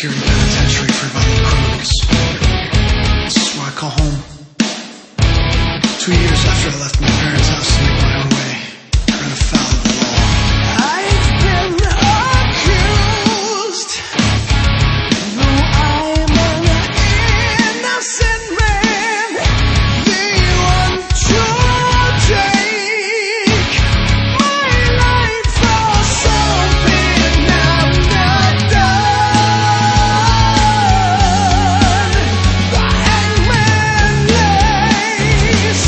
security penitentiary for violent criminals. This is where I call home. 2 years after I left my parents' house to make my own way, I ran afoul of the law. I've been accused, though I'm an innocent man. They want to take my life for something I've not done. The hangman lays.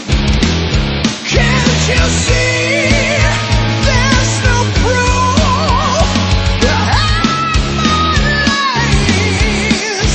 Can't you see? There's no proof. The hangman lays.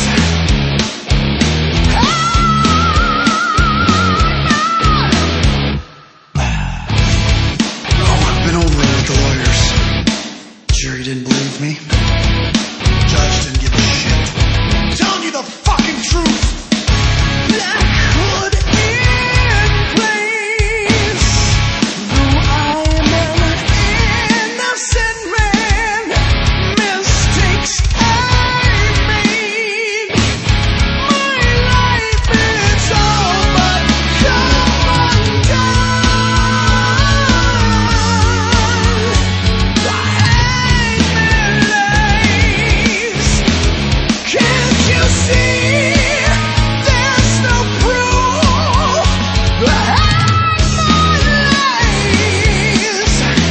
Oh, I've been over it with the lawyers. Jury didn't believe me. Judge didn't give a shit. I'm telling you the fucking truth. Black hood in place. Though I'm an innocent man, mistakes I made. My life is all but come undone. The hangman lays. Can't you see? There's no proof. The hangman lays.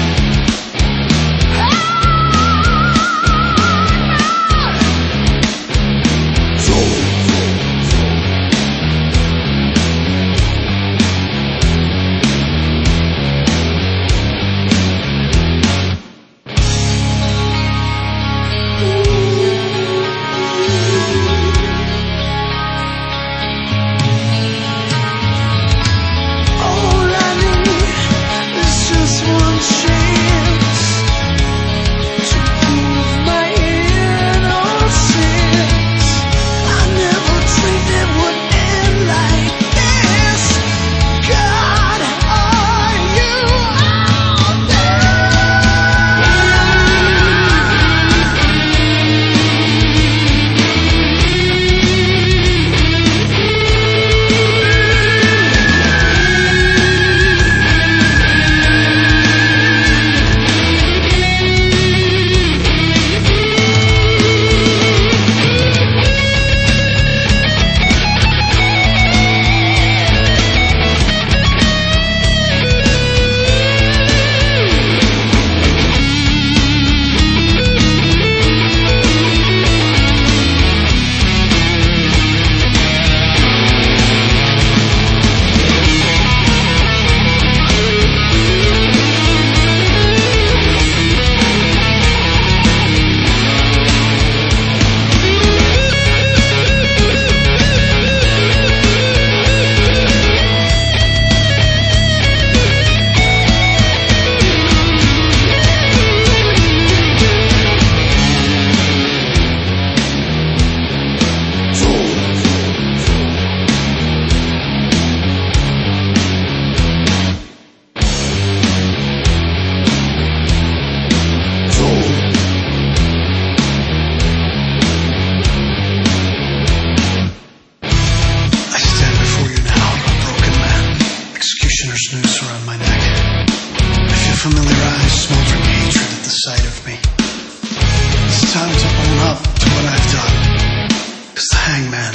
All I need is just one chance to prove my innocence. I never dreamed it would end like this. God, are you out I stand before you now, a broken man, executioner's noose around my neck. I feel familiar eyes smoldering hatred at the sight of me. It's time to own up to what I've done, 'cause the hangman